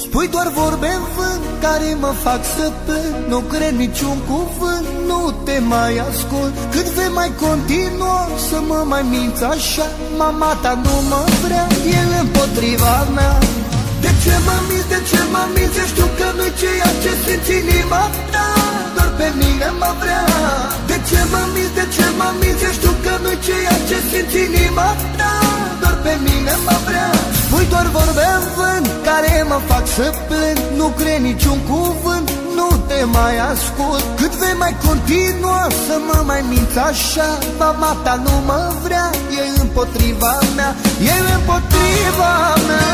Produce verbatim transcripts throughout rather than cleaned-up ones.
Spui doar vorbe în vânt care mă fac să plâng. Nu cred niciun cuvânt, nu te mai ascult. Cât vei mai continua să mă mai minți așa? Mama ta nu mă vrea, el împotriva mea. De ce mă minți, de ce mă minți? Eu știu că nu-i ceea ce simți inima ta, doar pe mine mă vrea. De ce mă minți, de ce mă minți? Eu știu că nu-i ceea ce simți inima ta, doar pe mine mă vrea. Spui doar vorbe în vânt care mă fac să plâng. Nu cred niciun cuvânt, nu te mai ascult. Cât vei mai continua să mă mai minți așa? Mama ta nu mă vrea, e împotriva mea, e împotriva mea.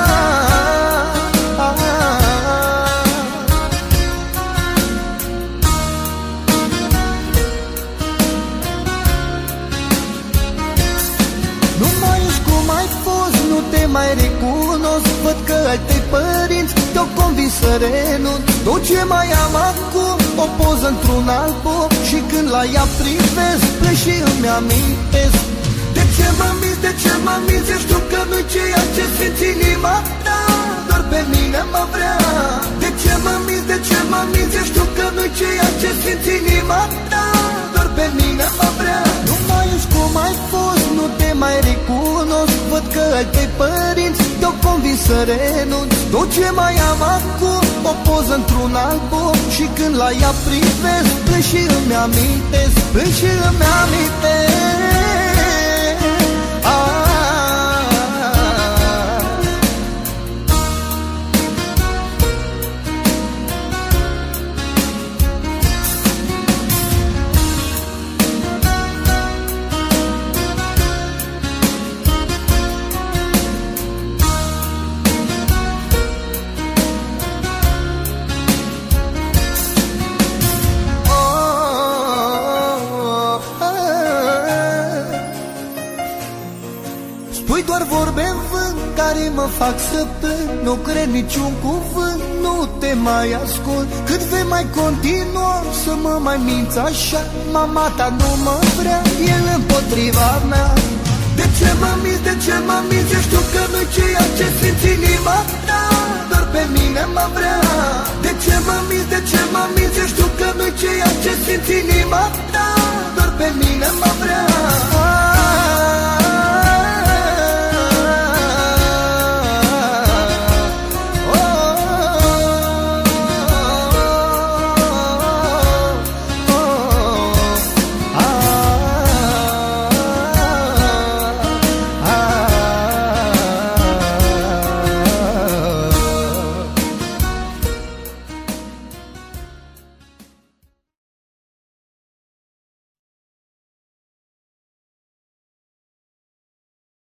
Nu mai ești cum ai fost, nu te mai recunosc. Văd că ai tăi părinți te-au convins să renunț. Tot ce mai am acum, o poză într-un album, și când la ea privesc, plec și îmi amintesc. De ce mă minți, de ce mă minți? Eu știu că nu-i ceea ce simți inima ta, doar pe mine mă vrea. De ce mă minți, de ce mă minți? Eu știu că nu-i ceea ce simți inima ta, doar pe mine mă vrea. Nu mai ești cum ai fost, nu te mai recunosc. Văd că ai tăi părinți te-au convins să renunț. Tot ce mai am acum, o poză într-un album, și când la ea privesc, plâng și îmi amintesc, plâng și îmi amintesc. Spui doar vorbe în vânt care mă fac să plâng. Nu cred niciun cuvânt, nu te mai ascult. Cât vei mai continua să mă mai minți așa? Mama ta nu mă vrea, el împotriva mea. De ce mă minți, de ce mă minți? Eu știu că nu-i ceea ce simți inima ta, doar pe mine mă vrea. De ce mă minți, de ce mă minți? Eu știu că nu-i ceea ce simți inima ta, doar pe mine mă vrea.